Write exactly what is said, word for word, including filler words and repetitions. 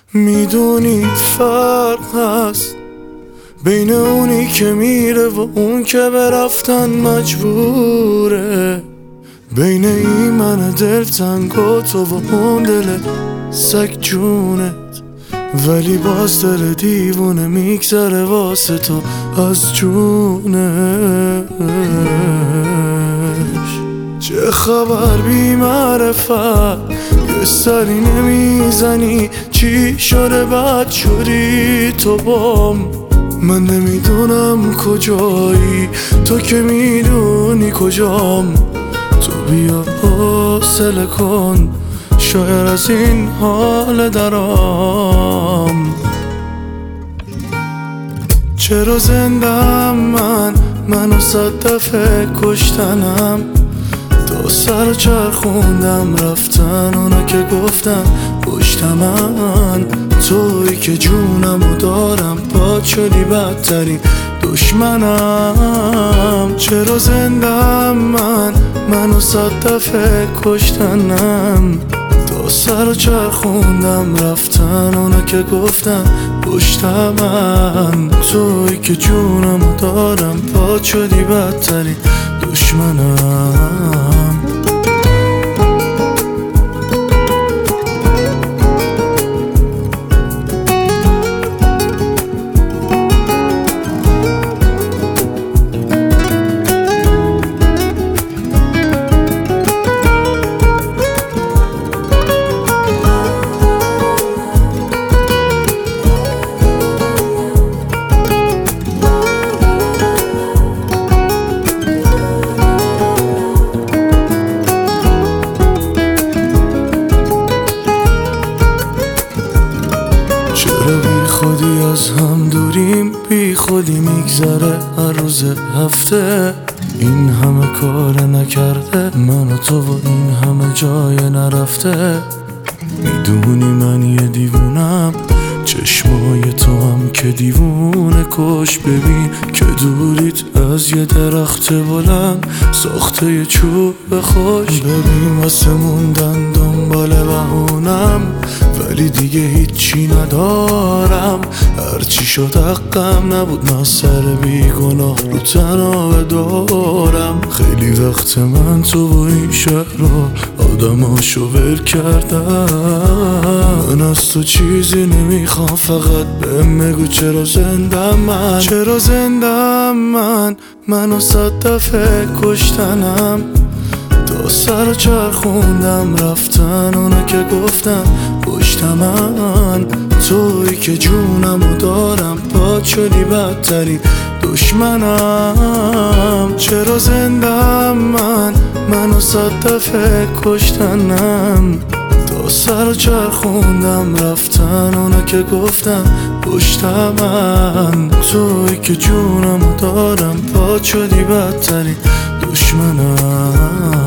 میدونی فرق هست بین اونی که میره و اون که به رفتن مجبوره، بین این من دلتنگ و تو و اون دل سگ جونت، ولی باز دل دیوونه میگذره واسه تو از جونش. چه خبر بی معرفت یه سری نمیزنی، چی شده بد شدی تو بام؟ من نمیدونم کجایی، تو که میدونی کجام. تو بیا حوصله کن، شاید از این حال درام. چرا زندم من، منو صد دفعه کشتنم، تا سر چرخوندم رفتن اونا که گفتن پشت من. تویی که جونمو دارم، پات شدی بدترین دشمنم. چرا زندم من، منو صد دفعه کشتنم، تا سر چرخوندم رفتن اونا که گفتن پشت من. تویی که جونمو دارم، پات شدی بدترین دشمنم. چرا بی خودی از هم دوریم، بی خودی میگذره هر روز هفته. این همه کار نکرده من و تو و این همه جای نرفته. میدونی من یه دیوونم، چشمای تو هم که دیوونه کش. ببین که دوریت از یه درخت بلند ساخته یه چوب خوش. ببین واسه موندن دنبال بهونم، ولی دیگه هیچی ندارم. هرچی شد حقم نبود، من سر بیگناه رو تنها دارم. خیلی وقت من تو و این شهر رو آدماشو ول کردم. من از تو چیزی نمیخوام، فقط بهم بگو چرا زندم من. چرا زندم من، منو صد دفعه کشتنم، تا سر چرخوندم رفتن اونا که گفتن پشت من. تویی که جونمو دارم، پات شدی بدترین دشمنم. چرا زندم من، منو صد دفعه کشتنم، تا سر چرخوندم رفتن اونا که گفتن پشت من. تویی که جونمو دارم، پات شدی بدترین دشمنم.